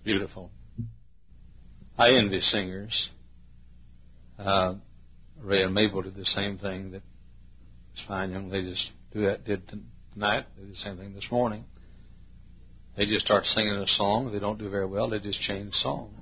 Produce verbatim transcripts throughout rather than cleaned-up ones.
beautiful. I envy singers. Uh, Ray and Mabel did the same thing that these fine young ladies do that, did tonight. They did the same thing this morning. They just start singing a song. They don't do very well. They just change songs.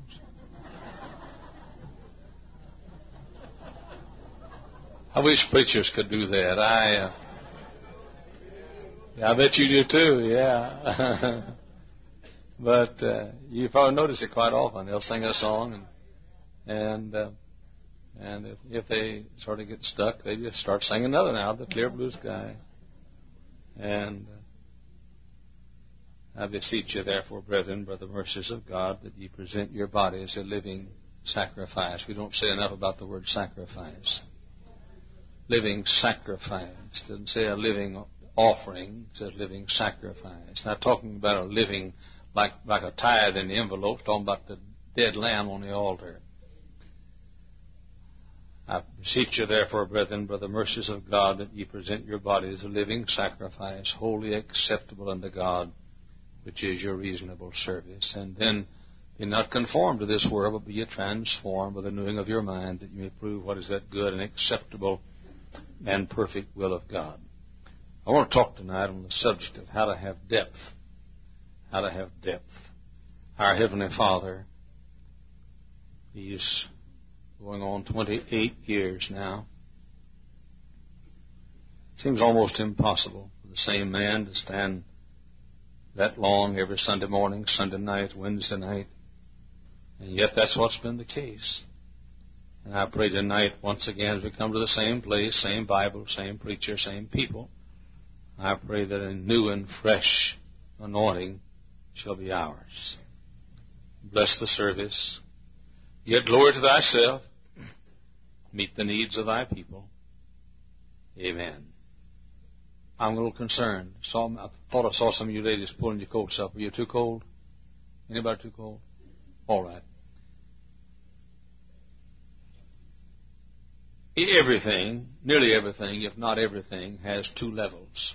I wish preachers could do that. I, uh, yeah, I bet you do too. Yeah. But uh, you probably notice it quite often. They'll sing a song, and and uh, and if, if they sort of get stuck, they just start singing another now, the clear blue sky. And uh, I beseech you, therefore, brethren, by the mercies of God, that ye present your body as a living sacrifice. We don't say enough about the word sacrifice. Living sacrifice. It doesn't say a living offering. It says living sacrifice. Not talking about a living like like a tithe in the envelope. It's talking about the dead lamb on the altar. I beseech you, therefore, brethren, by the mercies of God, that ye present your body as a living sacrifice, wholly acceptable unto God, which is your reasonable service. And then be not conformed to this world, but be ye transformed by the renewing of your mind, that you may prove what is that good and acceptable and perfect will of God. I want to talk tonight on the subject of how to have depth. How to have depth. Our Heavenly Father, He's going on twenty-eight years now. Seems almost impossible for the same man to stand that long every Sunday morning, Sunday night, Wednesday night. And yet that's what's been the case. And I pray tonight, once again, as we come to the same place, same Bible, same preacher, same people, I pray that a new and fresh anointing shall be ours. Bless the service. Give glory to thyself. Meet the needs of thy people. Amen. I'm a little concerned. Saw, I thought I saw some of you ladies pulling your coats up. Are you too cold? Anybody too cold? All right. Everything, nearly everything, if not everything, has two levels.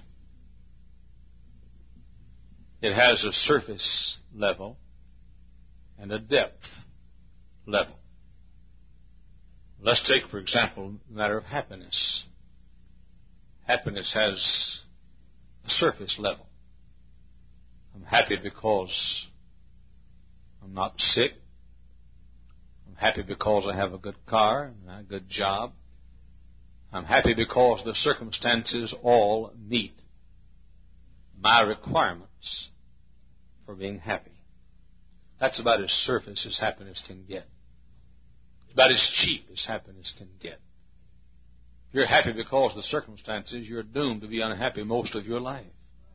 It has a surface level and a depth level. Let's take, for example, the matter of happiness. Happiness has a surface level. I'm happy because I'm not sick. I'm happy because I have a good car and a good job. I'm happy because the circumstances all meet my requirements for being happy. That's about as surface as happiness can get. It's about as cheap as happiness can get. If you're happy because of the circumstances, you're doomed to be unhappy most of your life.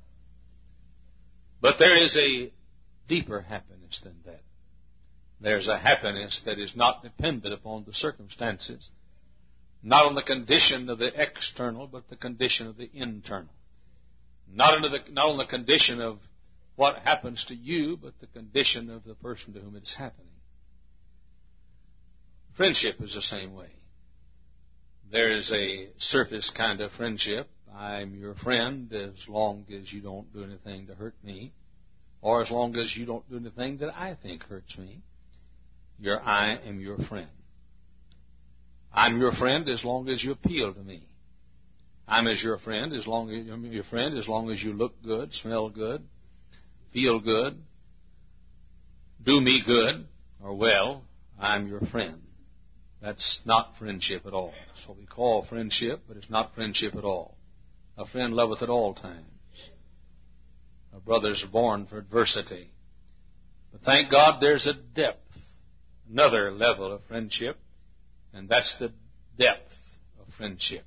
But there is a deeper happiness than that. There's a happiness that is not dependent upon the circumstances, not on the condition of the external, but the condition of the internal. Not, under the, not on the condition of what happens to you, but the condition of the person to whom it's happening. Friendship is the same way. There is a surface kind of friendship. I'm your friend as long as you don't do anything to hurt me, or as long as you don't do anything that I think hurts me. You're, I am your friend. I'm your friend as long as you appeal to me. I'm as your friend as long as I'm your friend as long as you look good, smell good, feel good, do me good or well. I'm your friend. That's not friendship at all. That's what we call friendship, but it's not friendship at all. A friend loveth at all times. A brother's born for adversity. But thank God there's a depth, another level of friendship, and that's the depth of friendship.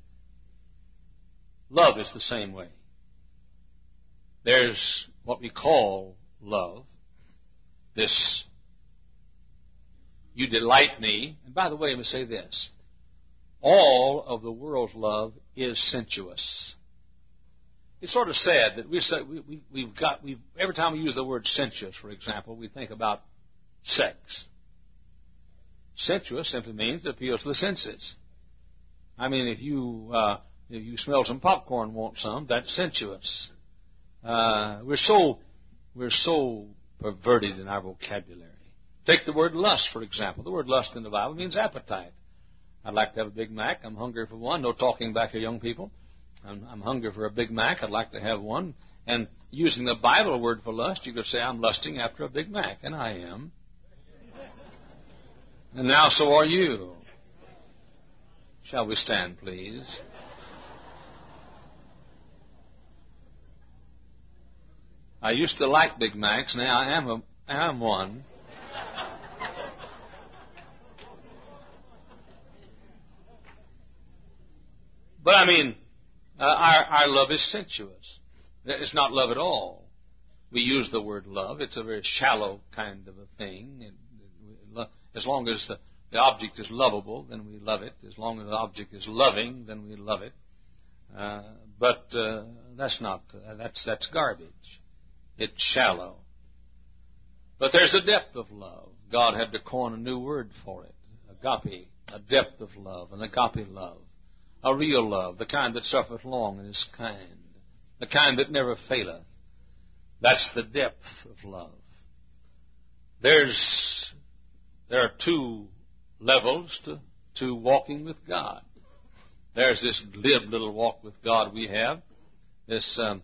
Love is the same way. There's what we call love. This, you delight me. And by the way, let me say this. All of the world's love is sensuous. It's sort of sad that we say, we, we, we've got, we've, every time we use the word sensuous, for example, we think about sex. Sensuous simply means it appeals to the senses. I mean, if you uh, if you smell some popcorn, want some, that's sensuous. Uh, we're so we're so perverted in our vocabulary. Take the word lust, for example. The word lust in the Bible means appetite. I'd like to have a Big Mac. I'm hungry for one. No talking back here, young people. I'm, I'm hungry for a Big Mac. I'd like to have one. And using the Bible word for lust, you could say, I'm lusting after a Big Mac. And I am. And now so are you. Shall we stand, please? I used to like Big Macs. Now I am a, I am one. But I mean, uh, our, our love is sensuous. It's not love at all. We use the word love. It's a very shallow kind of a thing. And as long as the, the object is lovable, then we love it. As long as the object is loving, then we love it. Uh, but uh, that's not, uh, that's, that's garbage. It's shallow. But there's a depth of love. God had to coin a new word for it. Agape, a depth of love, an agape love. A real love, the kind that suffereth long and is kind, the kind that never faileth. That's the depth of love. There's, there are two levels to, to walking with God. There's this glib little walk with God we have. This, um,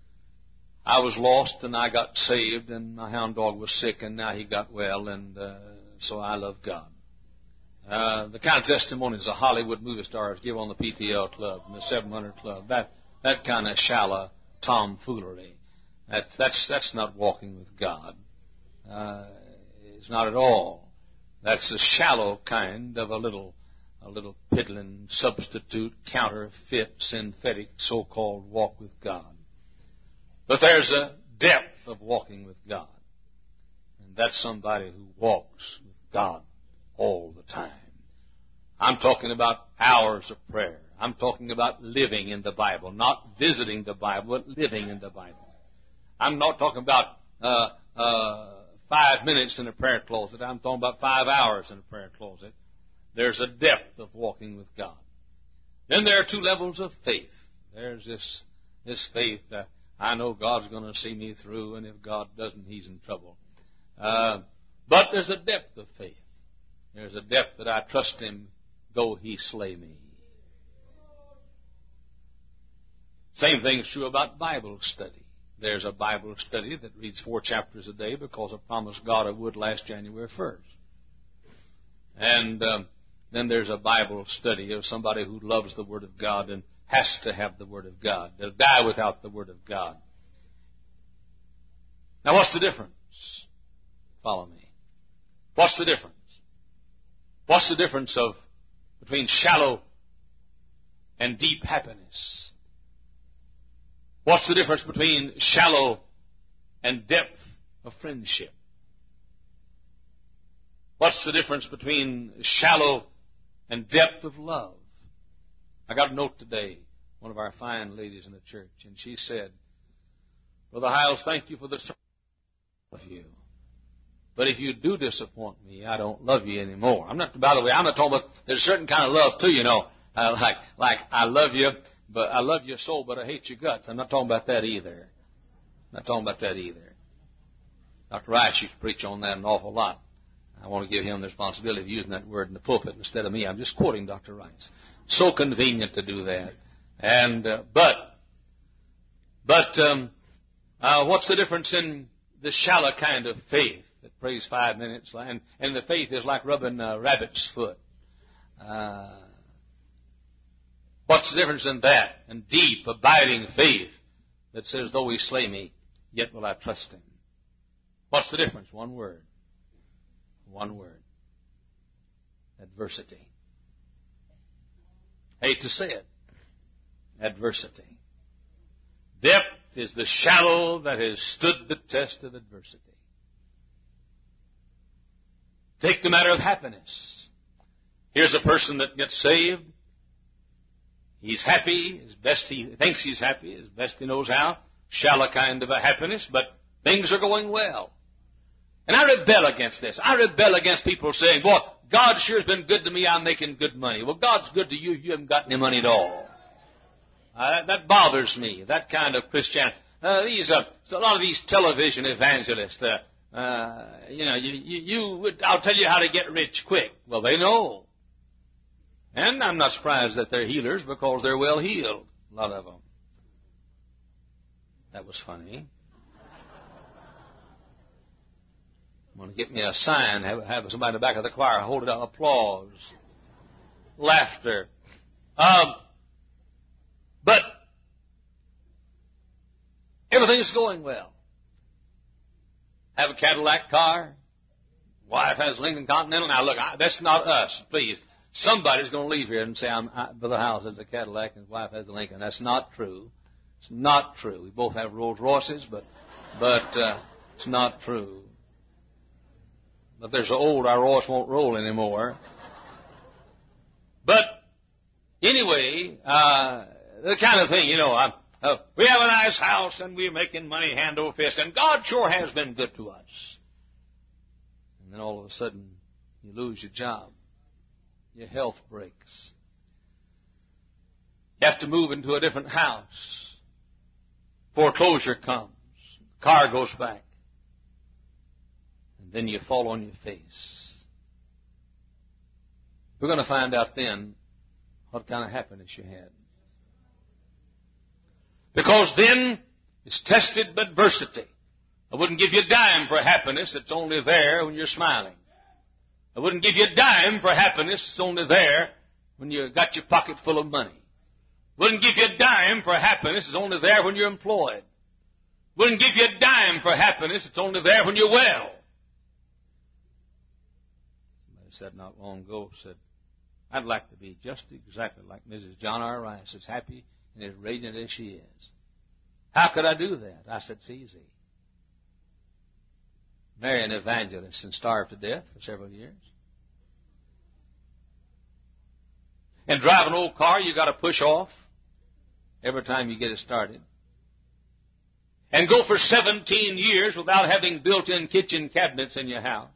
I was lost and I got saved, and my hound dog was sick and now he got well, and uh, so I love God. Uh, the kind of testimonies the Hollywood movie stars give on the P T L Club and the seven hundred Club, that that kind of shallow tomfoolery, that, that's that's not walking with God. Uh, it's not at all. That's a shallow kind of a little a little piddling substitute, counterfeit, synthetic, so-called walk with God. But there's a depth of walking with God, and that's somebody who walks with God all the time. I'm talking about hours of prayer. I'm talking about living in the Bible, not visiting the Bible, but living in the Bible. I'm not talking about uh, uh, five minutes in a prayer closet. I'm talking about five hours in a prayer closet. There's a depth of walking with God. Then there are two levels of faith. There's this this faith that I know God's going to see me through, and if God doesn't, He's in trouble. Uh, but there's a depth of faith. There's a depth that I trust Him, though He slay me. Same thing's true about Bible study. There's a Bible study that reads four chapters a day because I promised God I would last January first. And um, then there's a Bible study of somebody who loves the Word of God and has to have the Word of God. They'll die without the Word of God. Now what's the difference? Follow me. What's the difference? What's the difference of between shallow and deep happiness? What's the difference between shallow and depth of friendship? What's the difference between shallow and depth of love? I got a note today, one of our fine ladies in the church, and she said, Brother Hiles, thank you for the service of you. But if you do disappoint me, I don't love you anymore. I'm not, by the way, I'm not talking about, there's a certain kind of love too, you know, uh, like, like I love you, but I love your soul, but I hate your guts. I'm not talking about that either. I'm not talking about that either. Doctor Rice used to preach on that an awful lot. I want to give him the responsibility of using that word in the pulpit instead of me. I'm just quoting Doctor Rice. So convenient to do that. And, uh, but, but, um, uh, what's the difference in the shallow kind of faith that prays five minutes, and, and the faith is like rubbing a rabbit's foot? Uh, what's the difference in that and deep, abiding faith that says, though He slay me, yet will I trust Him? What's the difference? One word. One word. Adversity. Hate to say it. Adversity. Depth is the shallow that has stood the test of adversity. Take the matter of happiness. Here's a person that gets saved. He's happy, as best he thinks he's happy, as best he knows how. Shallow kind of a happiness, but things are going well. And I rebel against this. I rebel against people saying, boy, God sure has been good to me, I'm making good money. Well, God's good to you, you haven't got any money at all. Uh, that bothers me, that kind of Christianity. Uh, these, uh, a lot of these television evangelists, uh, uh, you know, you, you, you, I'll tell you how to get rich quick. Well, they know. And I'm not surprised that they're healers because they're well healed, a lot of them. That was funny. I'm going to get me a sign, have, have somebody in the back of the choir hold it up, applause, laughter. Um, but everything's going well. Have a Cadillac car. Wife has a Lincoln Continental. Now, look, I, that's not us, please. Somebody's going to leave here and say, I'm, I, Brother Howells has a Cadillac and his wife has a Lincoln. That's not true. It's not true. We both have Rolls Royces, but but uh, it's not true. But they're so old, our Royce won't roll anymore. But anyway, uh, the kind of thing, you know, I, uh, we have a nice house and we're making money hand over fist, and God sure has been good to us. And then all of a sudden, you lose your job. Your health breaks. You have to move into a different house. Foreclosure comes. The car goes back. And then you fall on your face. We're going to find out then what kind of happiness you had. Because then it's tested by adversity. I wouldn't give you a dime for happiness that's only there when you're smiling. I wouldn't give you a dime for happiness that's only there when you got your pocket full of money. Wouldn't give you a dime for happiness that's only there when you're employed. Wouldn't give you a dime for happiness that's only there when you're well. Somebody said not long ago, said, I'd like to be just exactly like Missus John R. Rice, as happy and as radiant as she is. How could I do that? I said, it's easy. Marry an evangelist and starve to death for several years. And drive an old car you got to push off every time you get it started. And go for seventeen years without having built-in kitchen cabinets in your house.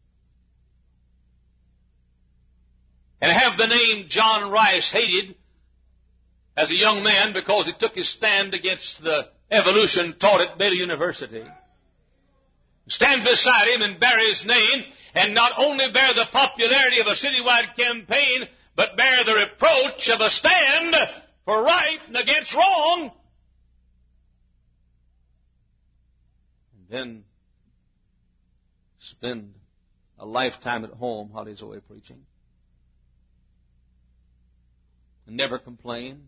And have the name John Rice hated as a young man because he took his stand against the evolution taught at Baylor University. Stand beside him and bear his name, and not only bear the popularity of a citywide campaign, but bear the reproach of a stand for right and against wrong. And then spend a lifetime at home while he's away preaching. And never complain.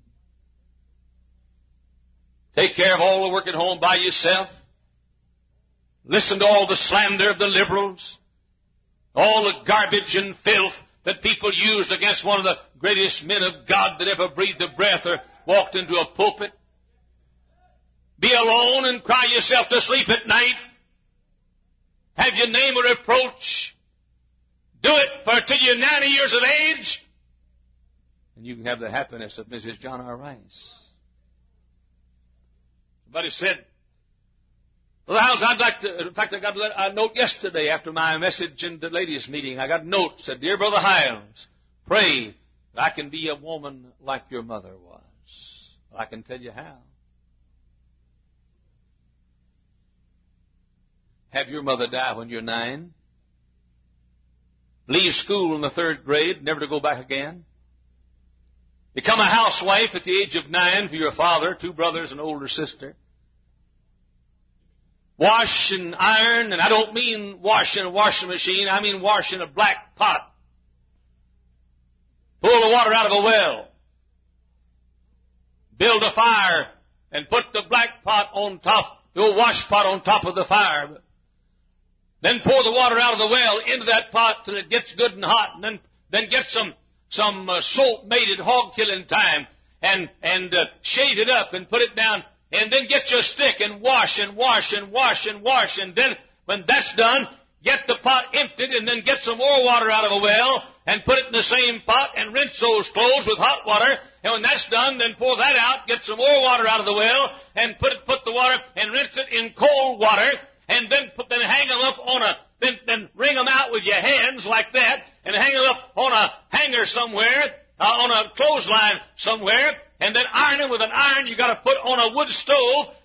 Take care of all the work at home by yourself. Listen to all the slander of the liberals, all the garbage and filth that people used against one of the greatest men of God that ever breathed a breath or walked into a pulpit. Be alone and cry yourself to sleep at night. Have your name a reproach. Do it for till you're ninety years of age. And you can have the happiness of Missus John R. Rice. Somebody said, well, Howells, I'd like to, in fact, I got a note yesterday after my message in the ladies' meeting. I got a note that said, Dear Brother Howells, pray that I can be a woman like your mother was. Well, I can tell you how. Have your mother die when you're nine. Leave school in the third grade, never to go back again. Become a housewife at the age of nine for your father, two brothers, and an older sister. Wash and iron, and I don't mean wash in a washing machine, I mean wash in a black pot. Pull the water out of a well. Build a fire and put the black pot on top, the old wash pot on top of the fire. Then pour the water out of the well into that pot till it gets good and hot, and then, then get some, some uh, salt made at hog killing time and, and uh, shade it up and put it down. And then get your stick and wash and wash and wash and wash. And then when that's done, get the pot emptied and then get some more water out of a well and put it in the same pot and rinse those clothes with hot water. And when that's done, then pour that out, get some more water out of the well and put it, put the water and rinse it in cold water. And then put, then hang them up on a, then, then wring them out with your hands like that and hang them up on a hanger somewhere, uh, on a clothesline somewhere. And then iron them with an iron you got to put on a wood stove,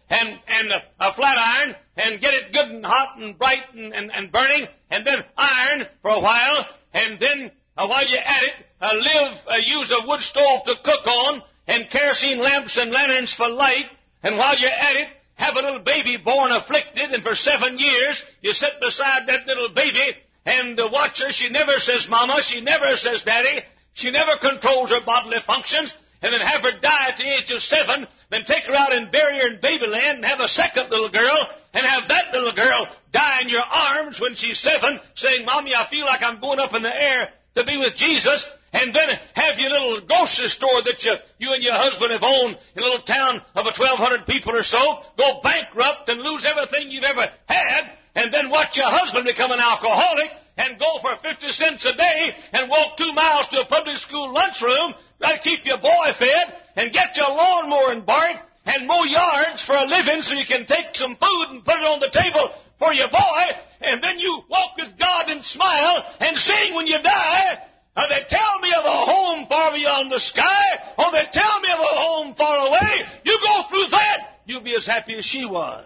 and, and a, a flat iron and get it good and hot and bright and, and, and burning, and then iron for a while, and then uh, while you're at it, uh, live, uh, use a wood stove to cook on, and kerosene lamps and lanterns for light, and while you're at it, have a little baby born afflicted, and for seven years you sit beside that little baby and uh, watch her. She never says mama, she never says daddy, she never controls her bodily functions, and then have her die at the age of seven, then take her out and bury her in babyland and have a second little girl, and have that little girl die in your arms when she's seven, saying, Mommy, I feel like I'm going up in the air to be with Jesus, and then have your little grocery store that you, you and your husband have owned in a little town of a twelve hundred people or so, go bankrupt and lose everything you've ever had, and then watch your husband become an alcoholic, and go for fifty cents a day and walk two miles to a public school lunchroom, try to keep your boy fed, and get your lawnmower and bark, and mow yards for a living so you can take some food and put it on the table for your boy, and then you walk with God and smile and sing when you die. Or they tell me of a home far beyond the sky, or they tell me of a home far away. You go through that, you'll be as happy as she was.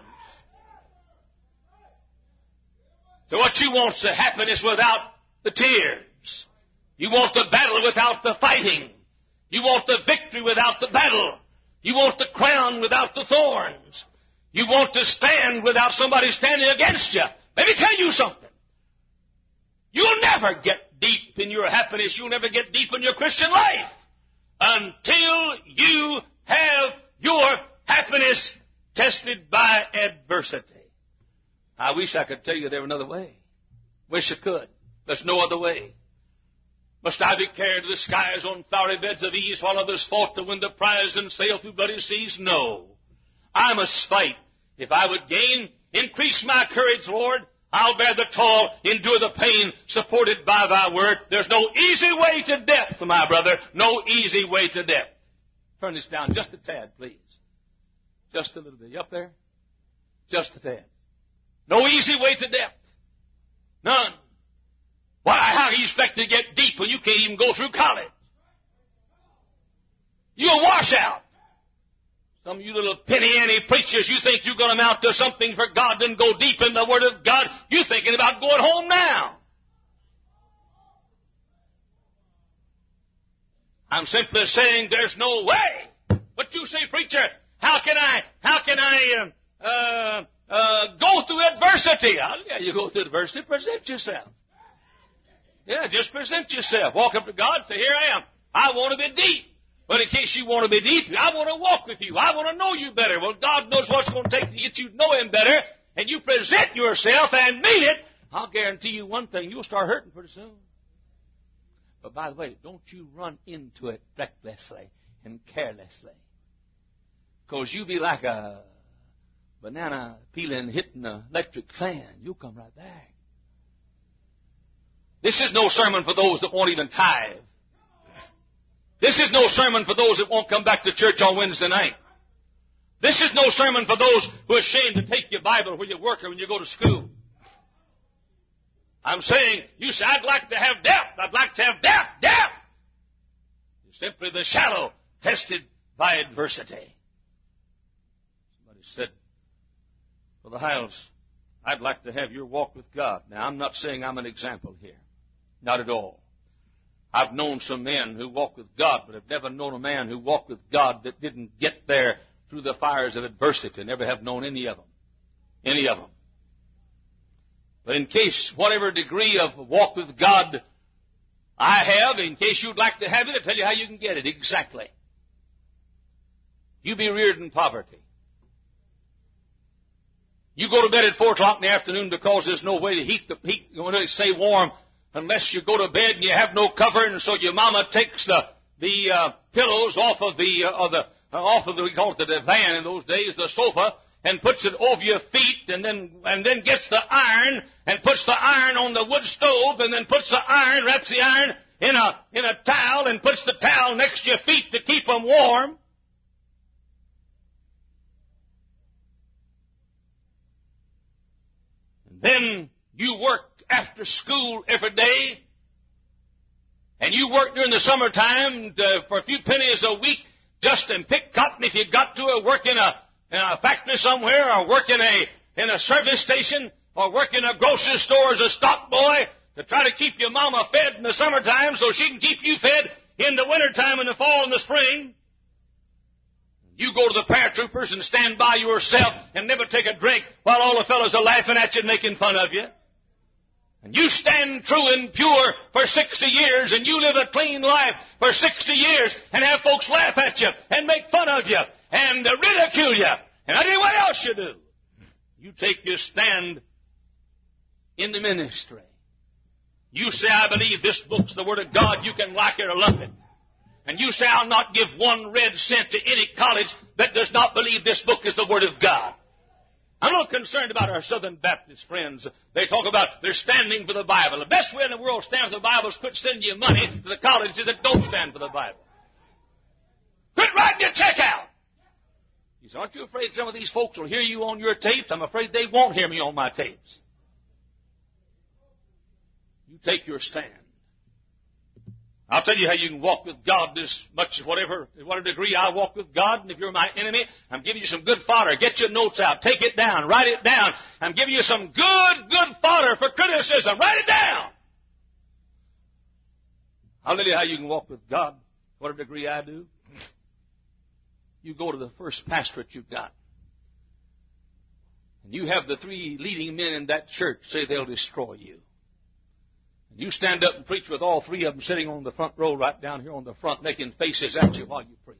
So what you want is the happiness without the tears. You want the battle without the fighting. You want the victory without the battle. You want the crown without the thorns. You want to stand without somebody standing against you. Let me tell you something. You'll never get deep in your happiness. You'll never get deep in your Christian life until you have your happiness tested by adversity. I wish I could tell you there was another way. Wish I could. There's no other way. Must I be carried to the skies on flowery beds of ease while others fought to win the prize and sail through bloody seas? No. I must fight. If I would gain, increase my courage, Lord. I'll bear the toil, endure the pain, supported by thy word. There's no easy way to death, my brother. No easy way to death. Turn this down just a tad, please. Just a little bit. You up there? Just a tad. No easy way to death. None. Why, how do you expect to get deep when you can't even go through college? You'll wash out. Some of you little penny-ante preachers, you think you're going to amount to something for God and go deep in the Word of God. You're thinking about going home now. I'm simply saying there's no way. But you say, preacher, how can I, how can I, uh, uh, uh, go through adversity? Oh, yeah, you go through adversity, present yourself. Yeah, just present yourself. Walk up to God and say, here I am. I want to be deep. But in case you want to be deep, I want to walk with you. I want to know you better. Well, God knows what's going to take to get you to know Him better, and you present yourself and mean it. I'll guarantee you one thing. You'll start hurting pretty soon. But by the way, don't you run into it recklessly and carelessly. Because you'll be like a banana peeling hitting an electric fan. You'll come right back. This is no sermon for those that won't even tithe. This is no sermon for those that won't come back to church on Wednesday night. This is no sermon for those who are ashamed to take your Bible when you work or when you go to school. I'm saying, you say, I'd like to have depth. I'd like to have depth. Depth! It's simply the shallow tested by adversity. Somebody said, Brother Hiles, I'd like to have your walk with God. Now, I'm not saying I'm an example here. Not at all. I've known some men who walk with God, but I've never known a man who walked with God that didn't get there through the fires of adversity. Never have known any of them. Any of them. But in case, whatever degree of walk with God I have, in case you'd like to have it, I'll tell you how you can get it exactly. You be reared in poverty. You go to bed at four o'clock in the afternoon because there's no way to heat the heat, you want to stay warm unless you go to bed and you have no cover, and so your mama takes the the uh, pillows off of the uh, or the uh, off of the we call it the divan in those days, the sofa, and puts it over your feet, and then and then gets the iron and puts the iron on the wood stove, and then puts the iron, wraps the iron in a in a towel, and puts the towel next to your feet to keep them warm. And then you work after school every day, and you work during the summertime to, for a few pennies a week just and pick cotton if you got to, or work in a in a factory somewhere, or work in a, in a service station, or work in a grocery store as a stock boy to try to keep your mama fed in the summertime so she can keep you fed in the wintertime, in the fall, and the spring. You go to the paratroopers and stand by yourself and never take a drink while all the fellows are laughing at you and making fun of you. And you stand true and pure for sixty years, and you live a clean life for sixty years, and have folks laugh at you and make fun of you and uh, ridicule you. And I tell you what else you do. You take your stand in the ministry. You say, I believe this book's the Word of God. You can like it or love it. And you say, I'll not give one red cent to any college that does not believe this book is the Word of God. I'm not concerned about our Southern Baptist friends. They talk about they're standing for the Bible. The best way in the world to stand for the Bible is quit sending you money to the colleges that don't stand for the Bible. Quit writing your check out. You say, aren't you afraid some of these folks will hear you on your tapes? I'm afraid they won't hear me on my tapes. You take your stand. I'll tell you how you can walk with God this much, whatever, to whatever degree I walk with God. And if you're my enemy, I'm giving you some good fodder. Get your notes out. Take it down. Write it down. I'm giving you some good, good fodder for criticism. Write it down. I'll tell you how you can walk with God, whatever degree I do. You go to the first pastorate you've got. And you have the three leading men in that church say they'll destroy you. And you stand up and preach with all three of them sitting on the front row right down here on the front making faces at you while you preach.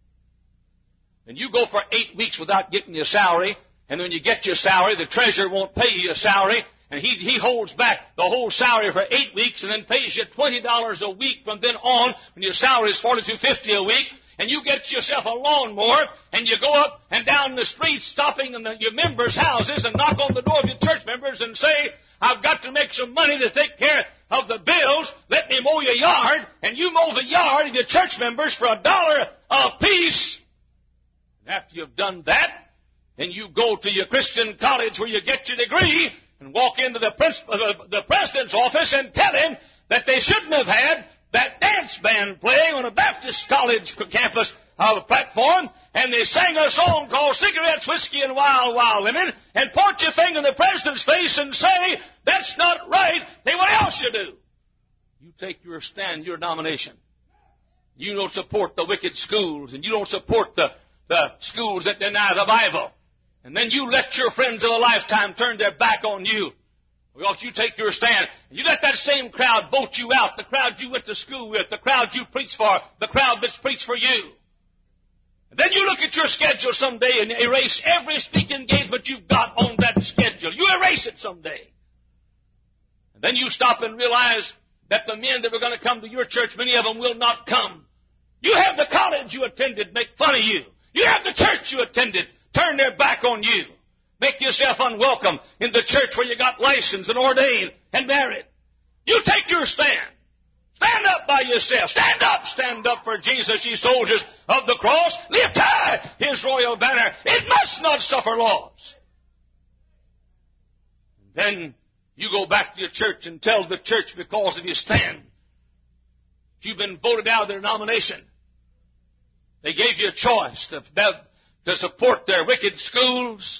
And you go for eight weeks without getting your salary, and when you get your salary, the treasurer won't pay you your salary, and he, he holds back the whole salary for eight weeks and then pays you twenty dollars a week from then on when your salary is forty-two fifty a week. And you get yourself a lawnmower, and you go up and down the street stopping in the, your members' houses and knock on the door of your church members and say, I've got to make some money to take care of the bills. Let me mow your yard. And you mow the yard of your church members for a dollar a piece. And after you've done that, then you go to your Christian college where you get your degree and walk into the, prince, the, the president's office and tell him that they shouldn't have had that dance band playing on a Baptist college campus uh, platform, and they sang a song called Cigarettes, Whiskey, and Wild, Wild Women, and point your finger in the president's face and say, that's not right. Then what else you do? You take your stand, your nomination. You don't support the wicked schools, and you don't support the, the schools that deny the Bible. And then you let your friends of a lifetime turn their back on you. Well, you take your stand, and you let that same crowd vote you out, the crowd you went to school with, the crowd you preach for, the crowd that's preached for you. And then you look at your schedule someday and erase every speaking engagement you've got on that schedule. You erase it someday. And then you stop and realize that the men that were going to come to your church, many of them will not come. You have the college you attended make fun of you. You have the church you attended turn their back on you. Make yourself unwelcome in the church where you got licensed and ordained and married. You take your stand. Stand up by yourself. Stand up. Stand up for Jesus, ye soldiers of the cross. Lift high his royal banner. It must not suffer loss. Then you go back to your church and tell the church because of your stand, you've been voted out of their nomination. They gave you a choice to, to support their wicked schools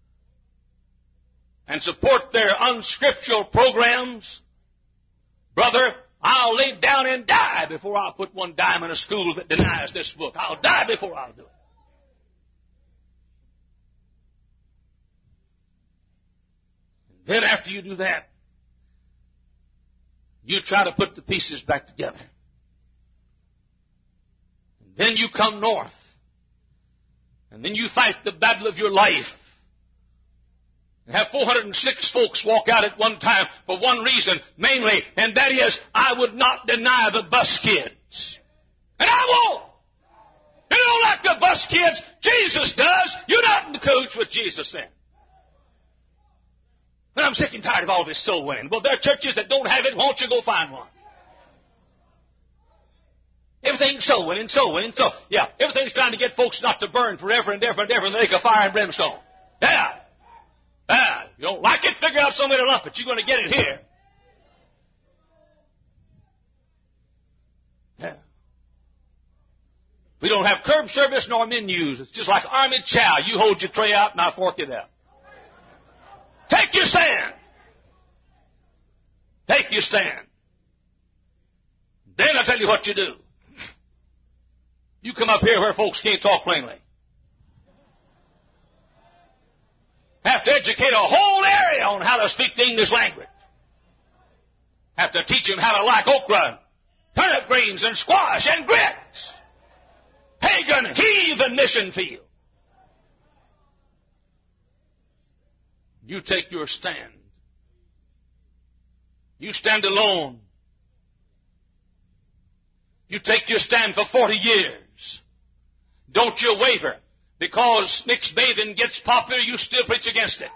and support their unscriptural programs. Brother, I'll lay down and die before I'll put one dime in a school that denies this book. I'll die before I'll do it. And then after you do that, you try to put the pieces back together. And then you come north. And then you fight the battle of your life. And have four hundred six folks walk out at one time for one reason, mainly, and that is, I would not deny the bus kids. And I won't. You don't like the bus kids. Jesus does. You're not in the cahoots with Jesus then. And I'm sick and tired of all this soul winning. Well, there are churches that don't have it. Why don't you go find one? Everything's soul winning, soul winning, so, yeah, everything's trying to get folks not to burn forever and ever and ever in the lake of fire and brimstone. Yeah. Ah, you don't like it? Figure out some way to lump it. You're going to get it here. Yeah. We don't have curb service nor menus. It's just like army chow. You hold your tray out and I fork it out. Take your stand. Take your stand. Then I tell you what you do. You come up here where folks can't talk plainly. Have to educate a whole area on how to speak the English language. Have to teach them how to like okra, turnip greens, and squash, and grits. Pagan, heathen mission field. You take your stand. You stand alone. You take your stand for forty years. Don't you waver. Because mixed bathing gets popular, you still preach against it.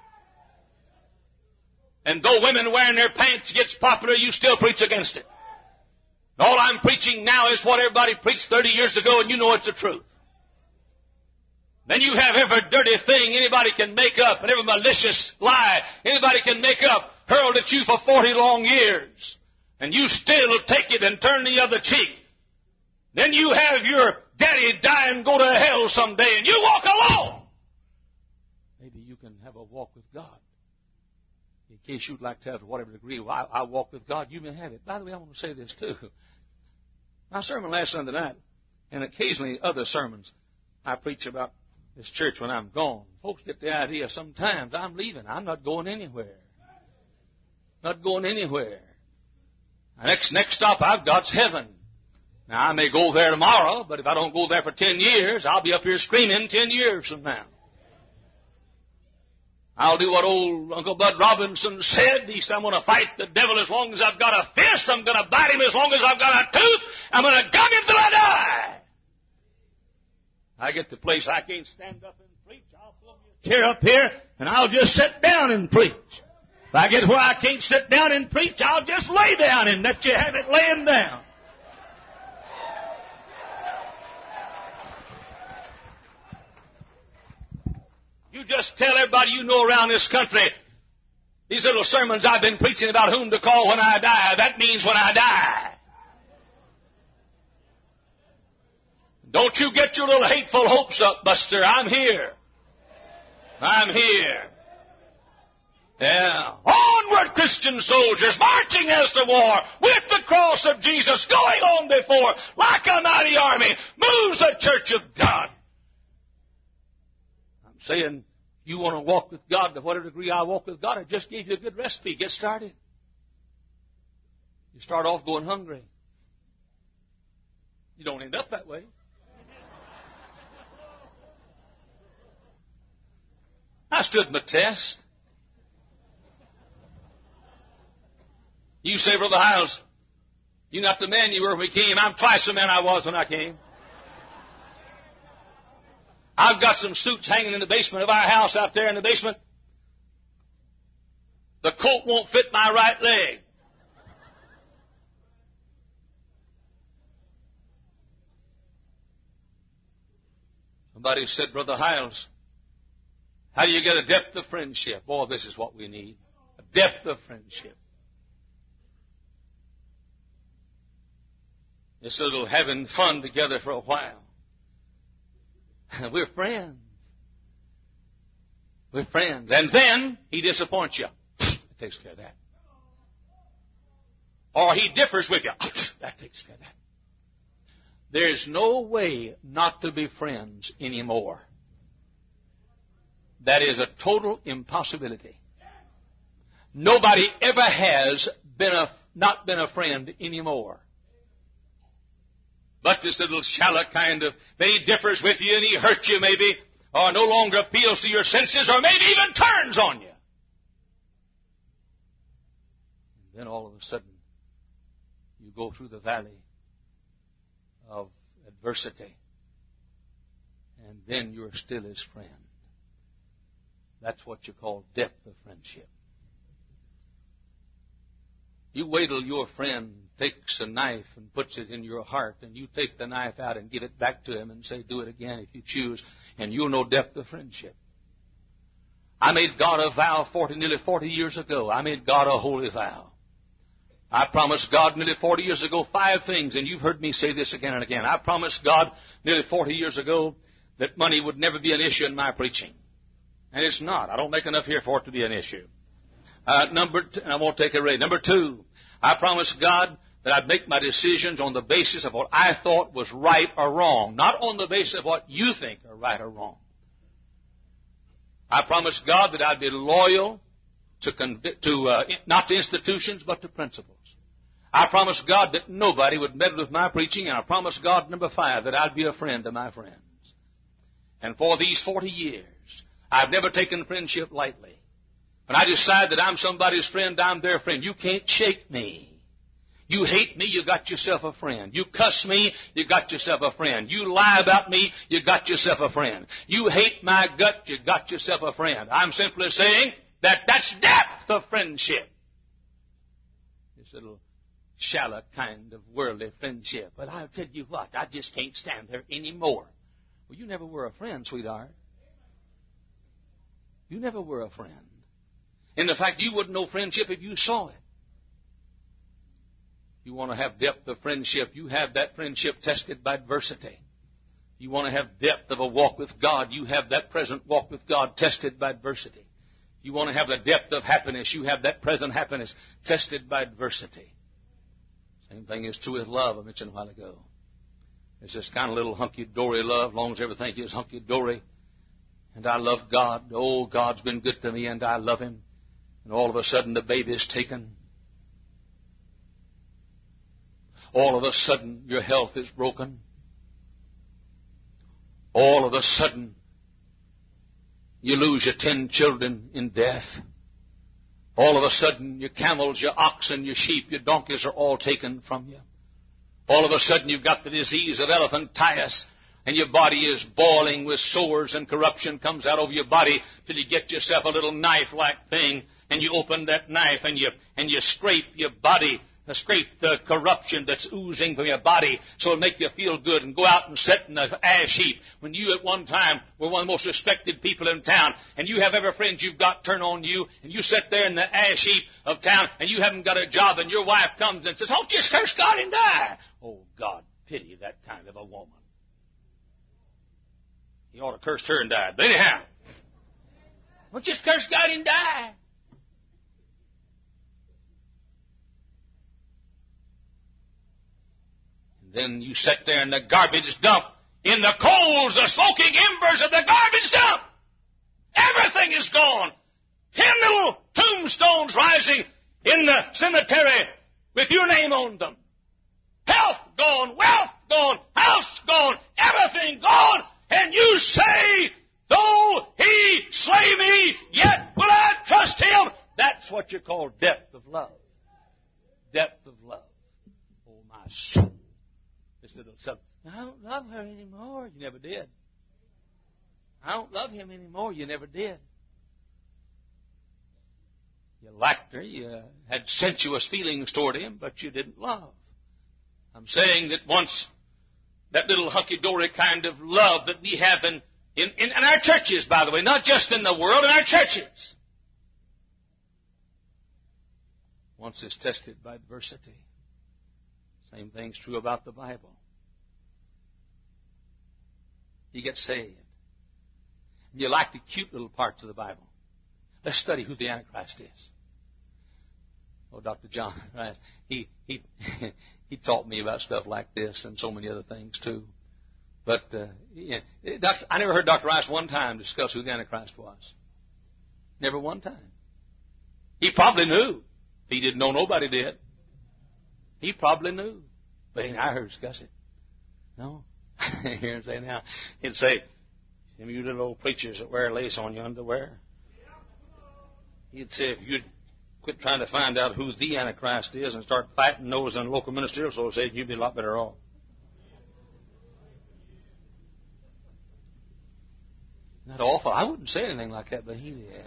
And though women wearing their pants gets popular, you still preach against it. All I'm preaching now is what everybody preached thirty years ago, and you know it's the truth. Then you have every dirty thing anybody can make up, and every malicious lie anybody can make up, hurled at you for forty long years. And you still take it and turn the other cheek. Then you have your daddy die and go to hell someday, and you walk alone. Maybe you can have a walk with God. In case you'd like to have to whatever degree I, I walk with God, you may have it. By the way, I want to say this too. My sermon last Sunday night, and occasionally other sermons I preach about this church when I'm gone. Folks get the idea sometimes I'm leaving. I'm not going anywhere. Not going anywhere. Next, next stop I've got's heaven. Now, I may go there tomorrow, but if I don't go there for ten years, I'll be up here screaming ten years from now. I'll do what old Uncle Bud Robinson said. He said, I'm going to fight the devil as long as I've got a fist. I'm going to bite him as long as I've got a tooth. I'm going to gum him till I die. I get to the place I can't stand up and preach. I'll pull me a chair up here, and I'll just sit down and preach. If I get where I can't sit down and preach, I'll just lay down and let you have it laying down. You just tell everybody you know around this country, these little sermons I've been preaching about whom to call when I die, that means when I die. Don't you get your little hateful hopes up, Buster. I'm here. I'm here. Yeah. Onward, Christian soldiers, marching as to war, with the cross of Jesus going on before, like a mighty army, moves the church of God. I'm saying, you want to walk with God to whatever degree I walk with God, I just gave you a good recipe. Get started. You start off going hungry. You don't end up that way. I stood my test. You say, Brother Hiles, you're not the man you were when we came. I'm twice the man I was when I came. I've got some suits hanging in the basement of our house out there in the basement. The coat won't fit my right leg. Somebody said, Brother Hiles, how do you get a depth of friendship? Boy, this is what we need. A depth of friendship. This little having fun together for a while. We're friends. We're friends. And then he disappoints you. That takes care of that. Or he differs with you. That takes care of that. There's no way not to be friends anymore. That is a total impossibility. Nobody ever has been a, not been a friend anymore. But this little shallow kind of, then he differs with you and he hurts you maybe, or no longer appeals to your senses, or maybe even turns on you. And then all of a sudden, you go through the valley of adversity, and then you're still his friend. That's what you call depth of friendship. You wait till your friend takes a knife and puts it in your heart, and you take the knife out and give it back to him and say, do it again if you choose, and you'll know depth of friendship. I made God a vow forty, nearly forty years ago. I made God a holy vow. I promised God nearly forty years ago five things, and you've heard me say this again and again. I promised God nearly forty years ago that money would never be an issue in my preaching. And it's not. I don't make enough here for it to be an issue. Uh, number two, and I won't take a rate. Number two, I promised God that I'd make my decisions on the basis of what I thought was right or wrong, not on the basis of what you think are right or wrong. I promised God that I'd be loyal to, convi- to uh, not to institutions, but to principles. I promised God that nobody would meddle with my preaching, and I promised God, number five, that I'd be a friend to my friends. And for these forty years, I've never taken friendship lightly. When I decide that I'm somebody's friend, I'm their friend. You can't shake me. You hate me, you got yourself a friend. You cuss me, you got yourself a friend. You lie about me, you got yourself a friend. You hate my gut, you got yourself a friend. I'm simply saying that that's depth of friendship. This little shallow kind of worldly friendship. But I'll tell you what, I just can't stand there anymore. Well, you never were a friend, sweetheart. You never were a friend. In the fact, you wouldn't know friendship if you saw it. You want to have depth of friendship, you have that friendship tested by adversity. You want to have depth of a walk with God, you have that present walk with God tested by adversity. You want to have the depth of happiness, you have that present happiness tested by adversity. Same thing is true with love I mentioned a while ago. It's this kind of little hunky-dory love, as long as everything is hunky-dory. And I love God. Oh, God's been good to me, and I love Him. And all of a sudden the baby's taken. All of a sudden your health is broken. All of a sudden you lose your ten children in death. All of a sudden your camels, your oxen, your sheep, your donkeys are all taken from you. All of a sudden you've got the disease of elephantiasis, and your body is boiling with sores, and corruption comes out over your body till you get yourself a little knife-like thing, and you open that knife and you and you scrape your body, uh, scrape the corruption that's oozing from your body, so it'll make you feel good, and go out and sit in the ash heap when you at one time were one of the most respected people in town, and you have every friend you've got turn on you, and you sit there in the ash heap of town, and you haven't got a job, and your wife comes and says, "Oh, just curse God and die." Oh, God, pity that kind of a woman. He ought to curse her and died. But anyhow, well, just curse God and die. And then you sit there in the garbage dump, in the coals, the smoking embers of the garbage dump. Everything is gone. Ten little tombstones rising in the cemetery with your name on them. Health gone, wealth gone, house gone, everything gone. And you say, "Though he slay me, yet will I trust him." That's what you call depth of love. Depth of love. Oh, my soul. This little son, "I don't love her anymore." You never did. "I don't love him anymore." You never did. You liked her. You had sensuous feelings toward him, but you didn't love. I'm saying that once that little hunky-dory kind of love that we have in, in, in our churches, by the way, not just in the world, in our churches. Once it's tested by adversity. Same thing's true about the Bible. You get saved. You like the cute little parts of the Bible. Let's study who the Antichrist is. Oh, Doctor John, right? He he he taught me about stuff like this and so many other things too. But uh, yeah, Doctor, I never heard Doctor Rice one time discuss who the Antichrist was. Never one time. He probably knew. He didn't know nobody did. He probably knew, but he I heard discuss it. No, hear him say now. He'd say, "Some of you little old preachers that wear lace on your underwear." He'd say, "If you'd quit trying to find out who the Antichrist is and start fighting those in the local ministerial association, you'd be a lot better off." Not awful. I wouldn't say anything like that, but he did.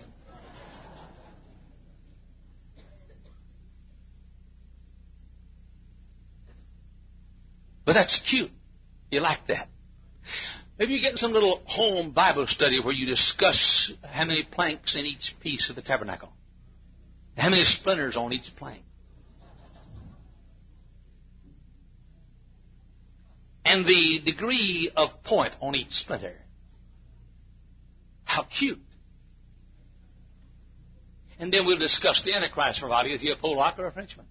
But that's cute. You like that. Maybe you get some little home Bible study where you discuss how many planks in each piece of the tabernacle. How many splinters on each plank? and the degree of point on each splinter. How cute. And then we'll discuss the Antichrist for a while. Is he a Polack or a Frenchman?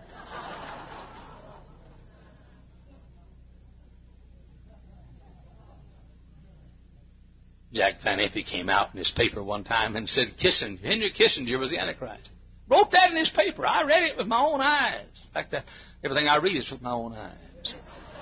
Jack Van Impe came out in his paper one time and said Kissinger, Henry Kissinger was the Antichrist. Wrote that in his paper. I read it with my own eyes. In fact, uh, everything I read is with my own eyes.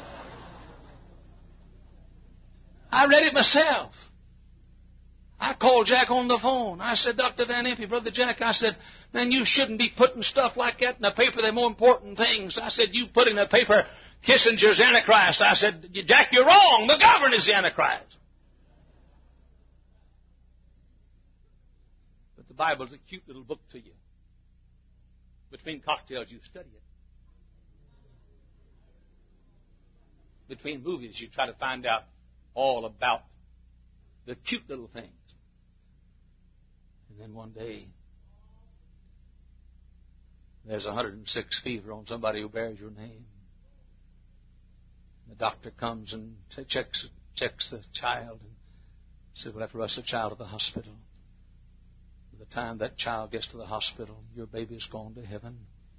I read it myself. I called Jack on the phone. I said, Doctor Van Impe, Brother Jack, I said, man, you shouldn't be putting stuff like that in the paper. They're more important things. I said, you put in the paper Kissinger's Antichrist. I said, Jack, you're wrong. McGovern is the Antichrist. But the Bible's a cute little book to you. Between cocktails, you study it. Between movies, you try to find out all about the cute little things. And then one day, there's one hundred six fever on somebody who bears your name. The doctor comes and checks checks the child and says, we'll have to rush the child to the hospital. By the time that child gets to the hospital, your baby's gone to heaven.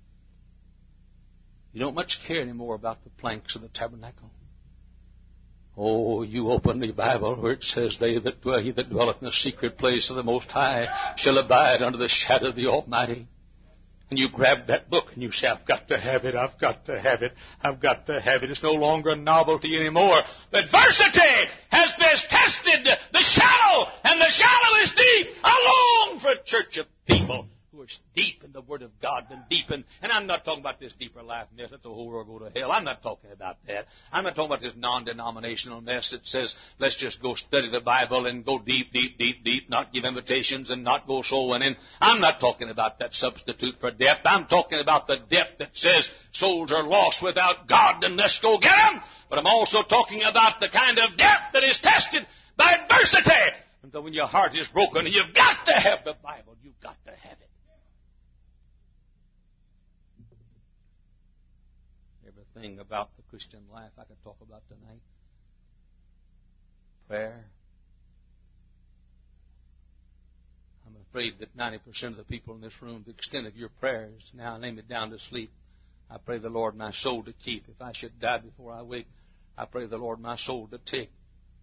You don't much care anymore about the planks of the tabernacle. Oh, you open the Bible where it says, they that dwell, he that dwelleth in the secret place of the Most High shall abide under the shadow of the Almighty. And you grab that book and you say, I've got to have it, I've got to have it, I've got to have it. It's no longer a novelty anymore. Adversity has been tested, the shallow, and the shallow is deep. I long for a church of people who are deep in the Word of God and deep in, and I'm not talking about this deeper life mess, let the whole world go to hell. I'm not talking about that. I'm not talking about this non-denominational mess that says, let's just go study the Bible and go deep, deep, deep, deep, not give invitations and not go soul winning. I'm not talking about that substitute for depth. I'm talking about the depth that says souls are lost without God and let's go get them. But I'm also talking about the kind of depth that is tested by adversity. And so when your heart is broken, you've got to have the Bible. You've got to have it. Everything about the Christian life I could talk about tonight. Prayer. I'm afraid that ninety percent of the people in this room, the extent of your prayers, now lay me down to sleep. I pray the Lord my soul to keep. If I should die before I wake, I pray the Lord my soul to take.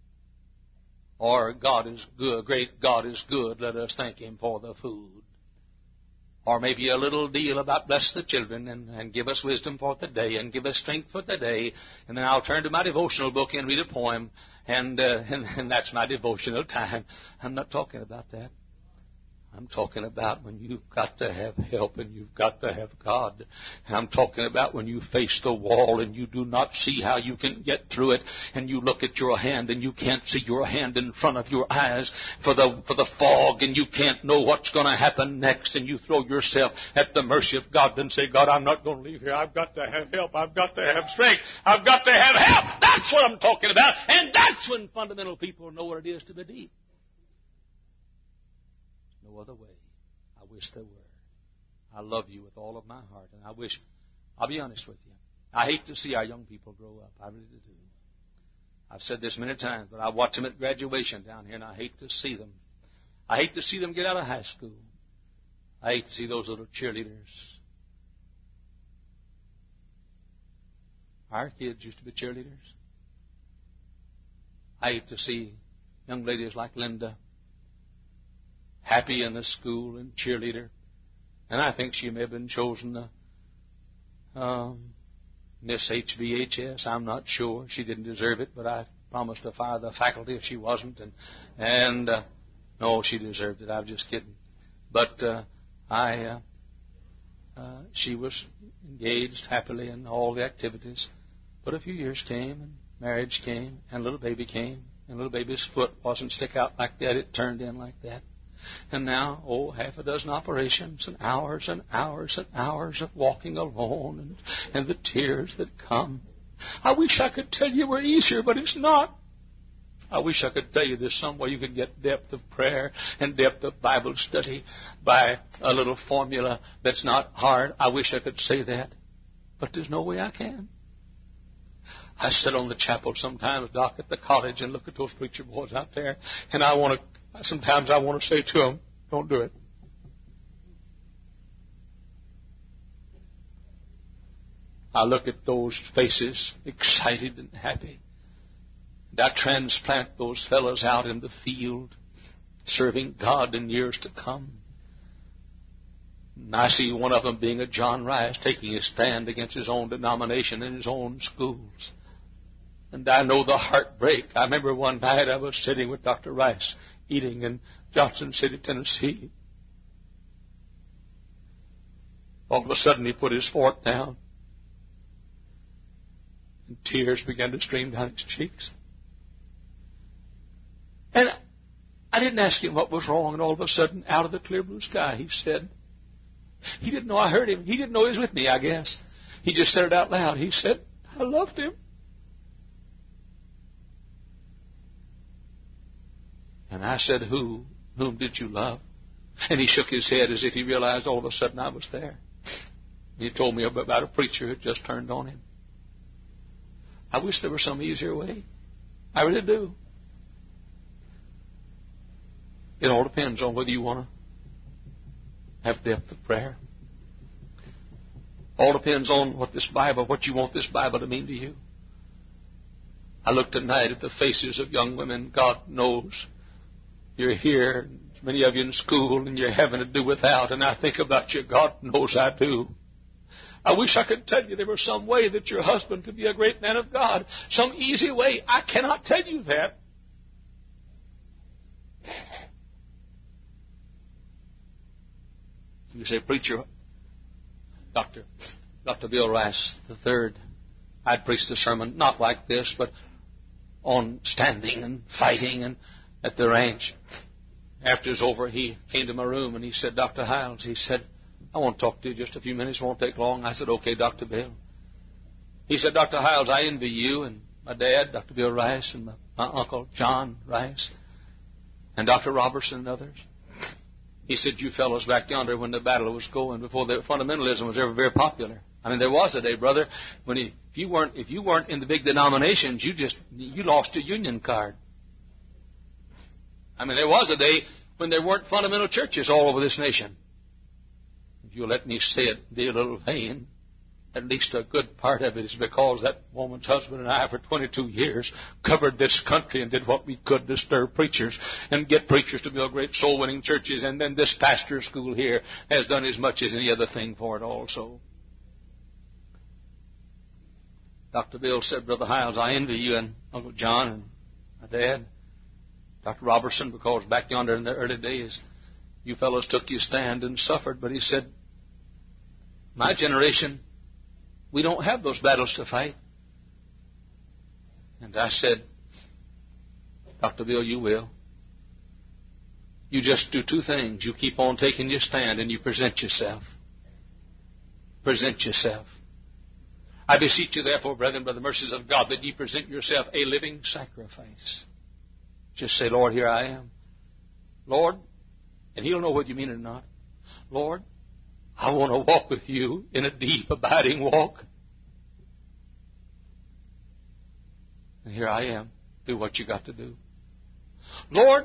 Or God is good, great God is good, let us thank Him for the food. Or maybe a little deal about bless the children and, and give us wisdom for the day and give us strength for the day. And then I'll turn to my devotional book and read a poem. And, uh, and, and that's my devotional time. I'm not talking about that. I'm talking about when you've got to have help and you've got to have God. And I'm talking about when you face the wall and you do not see how you can get through it, and you look at your hand and you can't see your hand in front of your eyes for the for the fog, and you can't know what's going to happen next, and you throw yourself at the mercy of God and say, God, I'm not going to leave here. I've got to have help. I've got to have strength. I've got to have help. That's what I'm talking about. And that's when fundamental people know what it is to be deep. No other way. I wish there were. I love you with all of my heart, and I wish, I'll be honest with you, I hate to see our young people grow up. I really do. I've said this many times, but I watch them at graduation down here, and I hate to see them. I hate to see them get out of high school. I hate to see those little cheerleaders. Our kids used to be cheerleaders. I hate to see young ladies like Linda happy in the school and cheerleader. And I think she may have been chosen the um, Miss H B H S. I'm not sure. She didn't deserve it, but I promised to fire the faculty if she wasn't. And, and uh, no, she deserved it. I was just kidding. But uh, I, uh, uh, she was engaged happily in all the activities. But a few years came, and marriage came, and little baby came, and little baby's foot wasn't stick out like that. It turned in like that. And now, oh, half a dozen operations and hours and hours and hours of walking alone and, and the tears that come. I wish I could tell you it were easier, but it's not. I wish I could tell you there's some way you could get depth of prayer and depth of Bible study by a little formula that's not hard. I wish I could say that, but there's no way I can. I sit on the chapel sometimes, Doc, at the college and look at those preacher boys out there, and I want to, sometimes I want to say to them, don't do it. I look at those faces, excited and happy, and I transplant those fellows out in the field, serving God in years to come. And I see one of them being a John Rice, taking his stand against his own denomination and his own schools. And I know the heartbreak. I remember one night I was sitting with Doctor Rice, eating in Johnson City, Tennessee. All of a sudden he put his fork down, and tears began to stream down his cheeks. And I didn't ask him what was wrong, and all of a sudden, out of the clear blue sky, he said, he didn't know I heard him. He didn't know he was with me, I guess. He just said it out loud. He said, I loved him. And I said, Who? Whom did you love? And he shook his head as if he realized all of a sudden I was there. He told me about a preacher who had just turned on him. I wish there was some easier way. I really do. It all depends on whether you want to have depth of prayer. All depends on what this Bible, what you want this Bible to mean to you. I look tonight at the faces of young women. God knows you're here, many of you in school, and you're having to do without. And I think about you. God knows I do. I wish I could tell you there was some way that your husband could be a great man of God. Some easy way. I cannot tell you that. You say, Preacher, Doctor, Doctor Bill Rice the third, I'd preach the sermon not like this, but on standing and fighting and at the ranch. After it was over, he came to my room and he said, Doctor Hiles, he said, I want to talk to you just a few minutes. It won't take long. I said, okay, Doctor Bill. He said, Doctor Hiles, I envy you and my dad, Doctor Bill Rice, and my, my uncle, John Rice, and Doctor Robertson and others. He said, you fellows back yonder when the battle was going, before the fundamentalism was ever very popular. I mean, there was a day, brother, when he, if you weren't if you weren't in the big denominations, you just you lost your union card. I mean, there was a day when there weren't fundamental churches all over this nation. If you'll let me say it, be a little vain, at least a good part of it is because that woman's husband and I, for twenty-two years, covered this country and did what we could to stir preachers and get preachers to build great soul-winning churches. And then this pastor school here has done as much as any other thing for it also. Doctor Bill said, Brother Hiles, I envy you and Uncle John and my dad, Doctor Robertson, because back yonder in the early days, you fellows took your stand and suffered. But he said, my generation, we don't have those battles to fight. And I said, Doctor Bill, you will. You just do two things. You keep on taking your stand and you present yourself. Present yourself. I beseech you, therefore, brethren, by the mercies of God, that ye present yourself a living sacrifice. Just say, Lord, here I am. Lord, and He'll know whether you mean it or not. Lord, I want to walk with you in a deep, abiding walk. And here I am. Do what you got to do. Lord,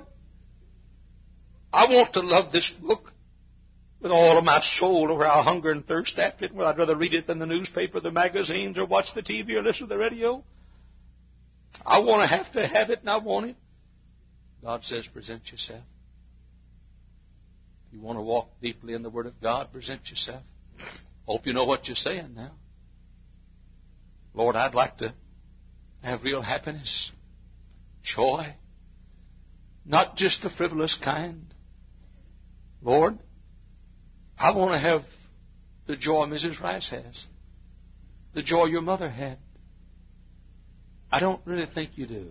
I want to love this book with all of my soul, where I hunger and thirst after it, where I'd rather read it than the newspaper, the magazines, or watch the T V or listen to the radio. I want to have to have it, and I want it. God says, present yourself. If you want to walk deeply in the Word of God, present yourself. Hope you know what you're saying now. Lord, I'd like to have real happiness, joy, not just the frivolous kind. Lord, I want to have the joy Missus Rice has, the joy your mother had. I don't really think you do.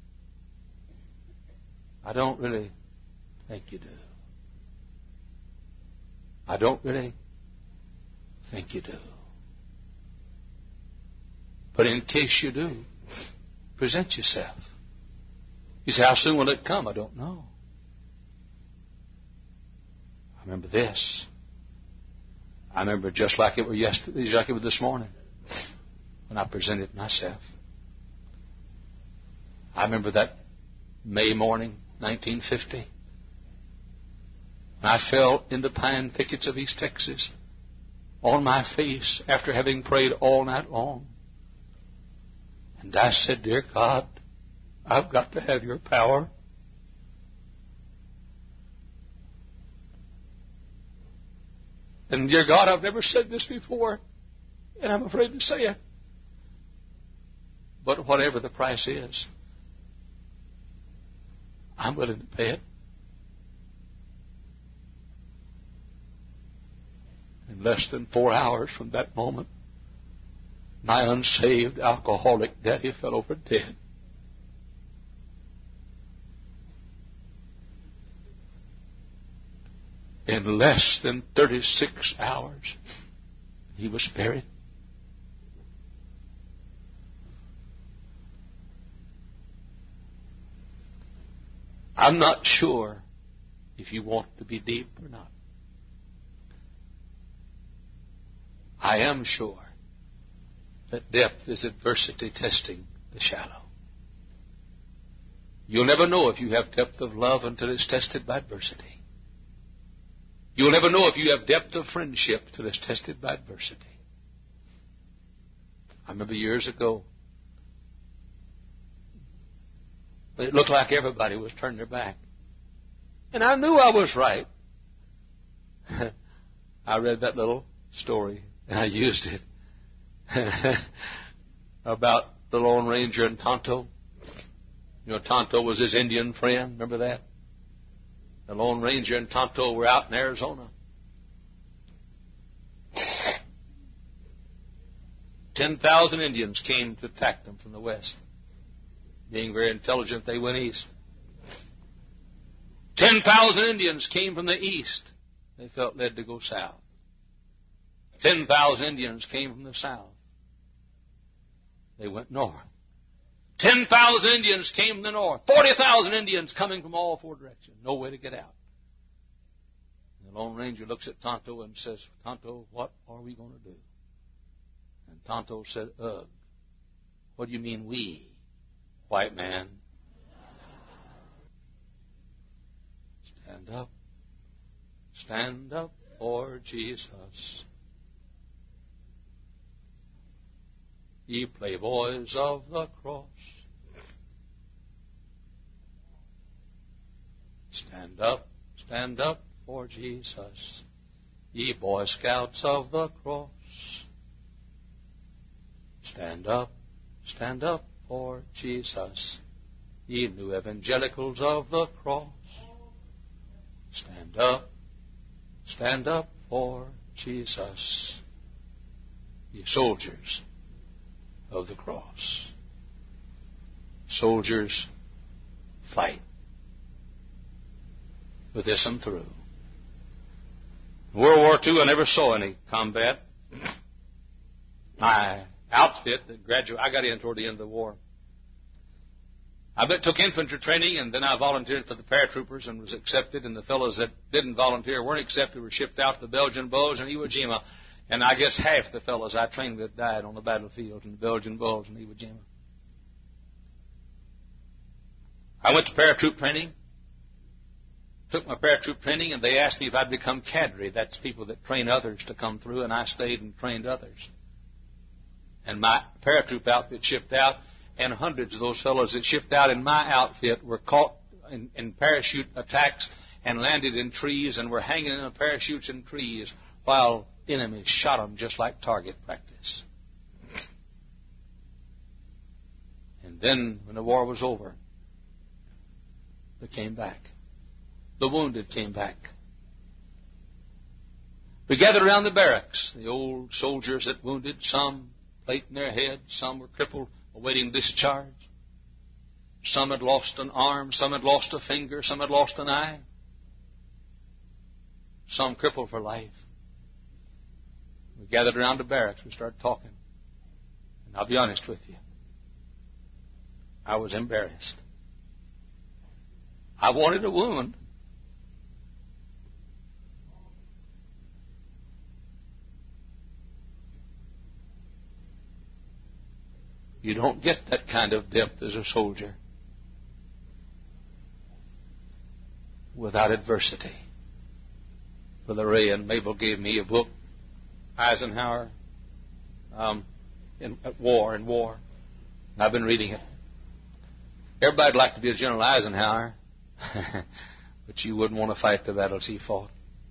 I don't really think you do. I don't really think you do. But in case you do, present yourself. You say, how soon will it come? I don't know. I remember this. I remember just like it was yesterday, just like it was this morning, when I presented myself. I remember that May morning, nineteen fifty. I fell in the pine thickets of East Texas on my face after having prayed all night long. And I said, dear God, I've got to have your power. And dear God, I've never said this before, and I'm afraid to say it. But whatever the price is, I'm willing to pay it. In less than four hours from that moment, my unsaved alcoholic daddy fell over dead. In less than thirty-six hours, he was buried. I'm not sure if you want to be deep or not. I am sure that depth is adversity testing the shallow. You'll never know if you have depth of love until it's tested by adversity. You'll never know if you have depth of friendship till it's tested by adversity. I remember years ago, it looked like everybody was turning their back. And I knew I was right. I read that little story, and I used it, about the Lone Ranger and Tonto. You know, Tonto was his Indian friend. Remember that? The Lone Ranger and Tonto were out in Arizona. Ten thousand Indians came to attack them from the west. Being very intelligent, they went east. Ten thousand Indians came from the east. They felt led to go south. Ten thousand Indians came from the south. They went north. Ten thousand Indians came from the north. Forty thousand Indians coming from all four directions. No way to get out. And the Lone Ranger looks at Tonto and says, Tonto, what are we going to do? And Tonto said, ugh. What do you mean we? White man. Stand up. Stand up for Jesus. Ye playboys of the cross. Stand up, stand up for Jesus. Ye Boy Scouts of the cross. Stand up, stand up for Jesus. Ye new evangelicals of the cross. Stand up, stand up for Jesus. Ye soldiers of the cross. Soldiers, fight. With this I'm through. World War Two, I never saw any combat. My outfit that graduated, I got in toward the end of the war. I took infantry training, and then I volunteered for the paratroopers and was accepted, and the fellows that didn't volunteer, weren't accepted, were shipped out to the Belgian Bulge and Iwo Jima. And I guess half the fellows I trained with died on the battlefield in the Belgian Bulge and Iwo Jima. I went to paratroop training, took my paratroop training, and they asked me if I'd become cadre. That's people that train others to come through, and I stayed and trained others. And my paratroop outfit shipped out, and hundreds of those fellows that shipped out in my outfit were caught in, in parachute attacks and landed in trees and were hanging in the parachutes in trees while enemies shot them just like target practice. And then, when the war was over, they came back. The wounded came back. We gathered around the barracks. The old soldiers that wounded, some plate in their head, some were crippled, awaiting discharge. Some had lost an arm, some had lost a finger, some had lost an eye. Some crippled for life. We gathered around the barracks. We started talking. And I'll be honest with you. I was embarrassed. I wanted a wound. You don't get that kind of depth as a soldier without adversity. Brother Ray and Mabel gave me a book, Eisenhower, um, in, at War and War. And I've been reading it. Everybody'd like to be a General Eisenhower, but you wouldn't want to fight the battles he fought.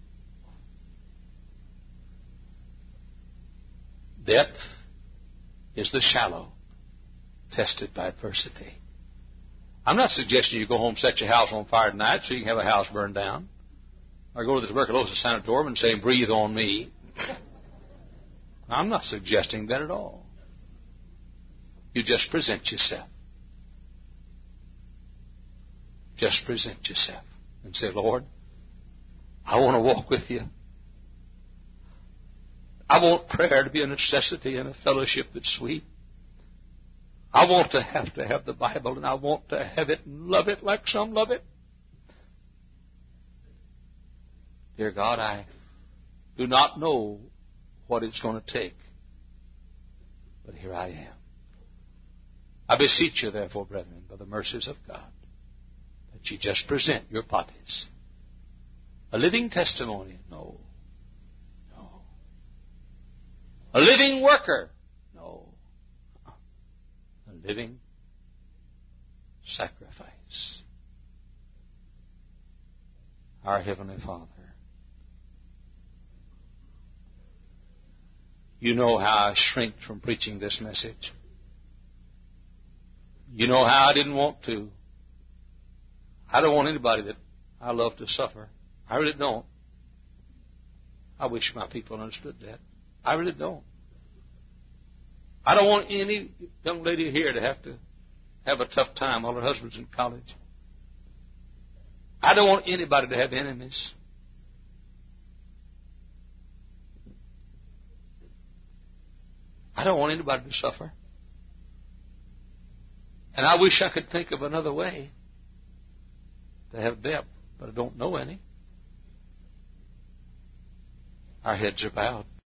Depth is the shallow, tested by adversity. I'm not suggesting you go home, set your house on fire tonight so you can have a house burned down. Or go to the tuberculosis sanatorium and say, breathe on me. I'm not suggesting that at all. You just present yourself. Just present yourself and say, Lord, I want to walk with you. I want prayer to be a necessity and a fellowship that's sweet. I want to have to have the Bible, and I want to have it and love it like some love it. Dear God, I do not know what it's going to take, but here I am. I beseech you, therefore, brethren, by the mercies of God, that you just present your bodies. A living testimony? No. No. A living worker? No. A living sacrifice. Our Heavenly Father, you know how I shrink from preaching this message. You know how I didn't want to. I don't want anybody that I love to suffer. I really don't. I wish my people understood that. I really don't. I don't want any young lady here to have to have a tough time while her husband's in college. I don't want anybody to have enemies. I don't want anybody to suffer. And I wish I could think of another way to have depth, but I don't know any. Our heads are bowed.